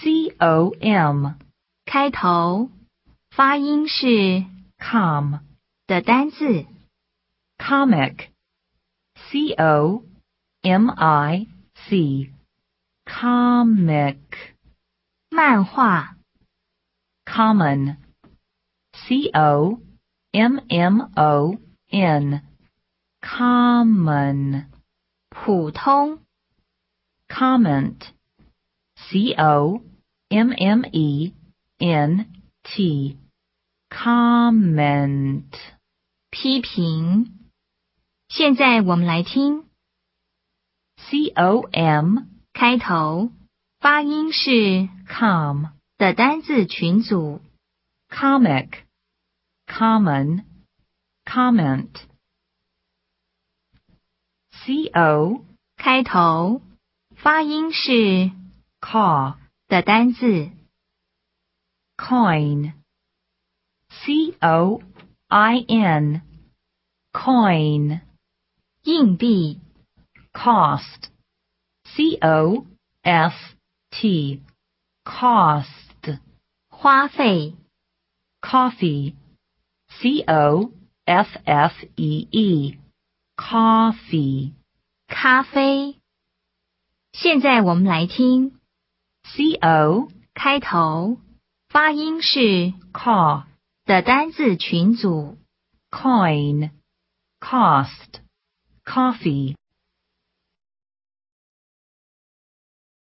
com 开头，发音是 com 的单字。 comic comic comic 漫画， common common common 普通， comment comment comment 批评。现在我们来听， com 开头，发音是 com 的单字群组。 comic common comment co 开头，发音是 car 的单字。 coin coin coin 硬币， cost cost cost 花费， coffee coffee coffee 咖啡。现在我们来听， co 开头，发音是 car 的单字群组。 coin cost coffee